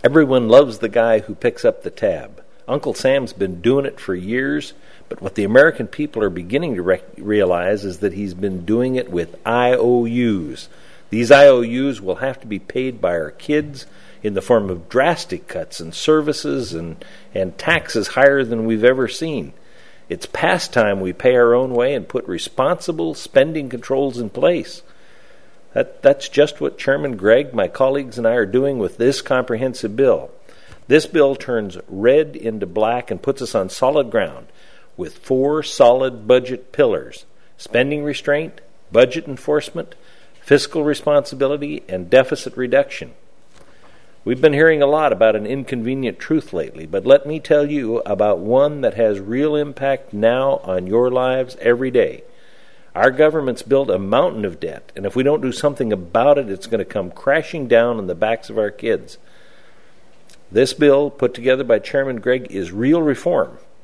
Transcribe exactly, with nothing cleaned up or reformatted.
Everyone loves the guy who picks up the tab. Uncle Sam's been doing it for years, but what the American people are beginning to rec- realize is that he's been doing it with I O Us. These I O Us will have to be paid by our kids in the form of drastic cuts in services and, and taxes higher than we've ever seen. It's past time we pay our own way and put responsible spending controls in place. That, that's just what Chairman Gregg, my colleagues, and I are doing with this comprehensive bill. This bill turns red into black and puts us on solid ground with four solid budget pillars: spending restraint, budget enforcement, fiscal responsibility, and deficit reduction. We've been hearing a lot about an inconvenient truth lately, but let me tell you about one that has real impact now on your lives every day. Our government's built a mountain of debt, and if we don't do something about it, it's going to come crashing down on the backs of our kids. This bill, put together by Chairman Gregg, is real reform.